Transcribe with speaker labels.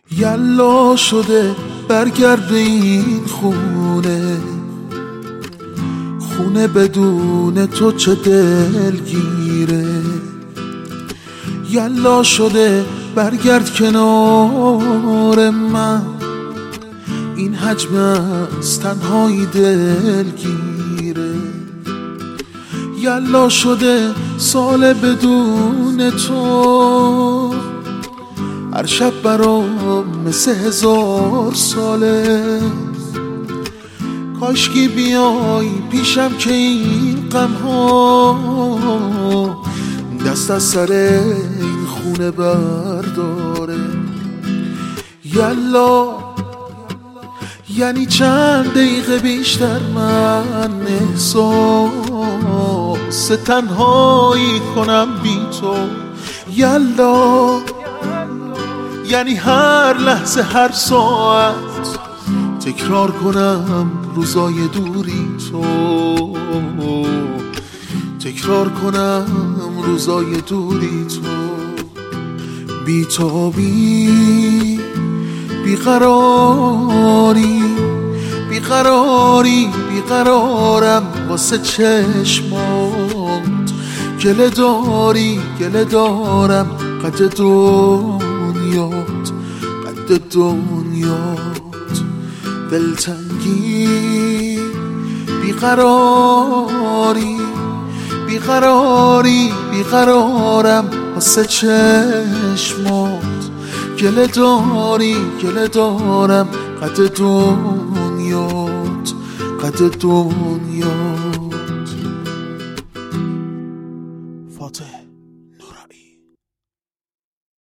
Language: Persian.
Speaker 1: یلا شده برگرد به این خونه، خونه بدون تو چه دلگیره. یلا شده برگرد کنار من، این حجم از تنهایی دلگیره. یلا شده سال بدون تو، هر شب برام مثل 1000 ساله. کاشکی بیای پیشم که این غم ها دست از سر این خونه برداره. یلا یعنی چند دقیقه بیشتر من احساس تنهایی کنم بی تو. یلا یعنی هر لحظه هر ساعت تکرار کنم روزای دوری تو، تکرار کنم روزای دوری تو. بی‌تابی بیقراری بیقراری بیقرارم واسه چشمات. گله داری گله دارم قد دنیات قد دنیات. دلتنگی بیقراری بیقراری بیقرارم واسه چشمات. گله داری گله دارم قد دنیات قد دنیات.